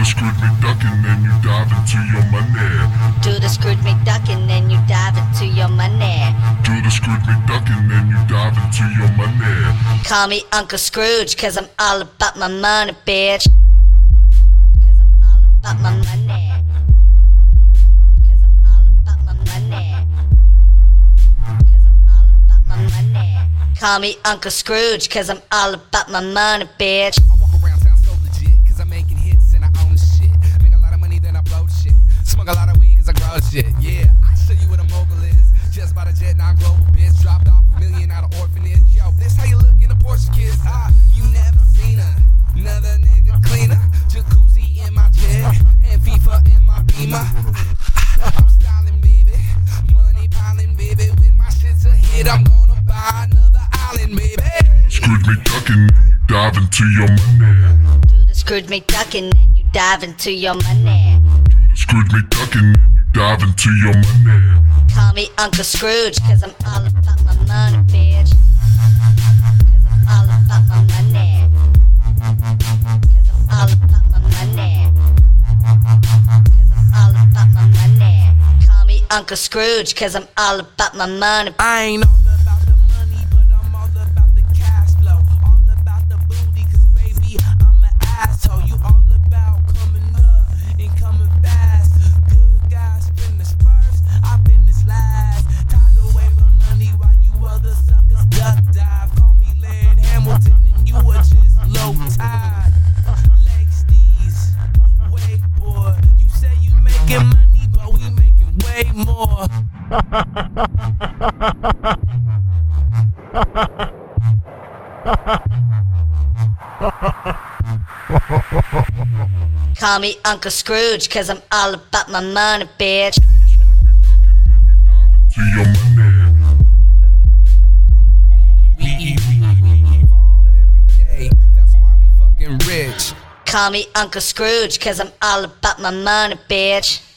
the Scrooge McDuck and then you dive into your money. Do the Scrooge McDuck and then you dive into your money. Do the Scrooge McDuck and then you dive into your money. Call me Uncle Scrooge, cause I'm all about my money, bitch. Cause I'm all about my money. Cause I'm all about my money. Cause I'm all about my money. Call me Uncle Scrooge, cause I'm all about my money, bitch. I walk around town so legit, cause I'm making hits and I own shit. Make a lot of money, then I blow shit. Smoke a lot of weed, cause I grow shit. Yeah, I show you what a mogul is. Just bought a jet, now I'm global, bitch. Dropped off $1 million out of orphanage. Yo, this how you look in a Porsche, kids. You never seen another nigga cleaner. Jacuzzi in my jet, and FIFA in my Beamer. I'm styling, baby. Money piling, baby. When my shit's a hit, I'm gonna buy another island, baby. Scrooge McDuck and then you dive into your money. Do the Scrooge McDuck and then you dive into your money. Do the Scrooge McDuck and then you dive into your money. Call me Uncle Scrooge, cause I'm all about my money, bitch. Cause I'm all about my money. Cause I'm all about my money. Cause I'm all about my money. Call me Uncle Scrooge, cause I'm all about my money. I ain't all about the money, but I'm all about the cash flow. All about the booty, cause baby, I'm an asshole. You all about coming up and coming fast. Good guys finish first, I finish last. Tied away from money while you other suckers duck dive. Call me Laird Hamilton and you are just low tide. Leg steez, wakeboard. You say you making money, but we making way more. Call me Uncle Scrooge, cause I'm all about my money, bitch. To your money. We evolve every day, that's why we fucking rich. Call me Uncle Scrooge, cause I'm all about my money, bitch.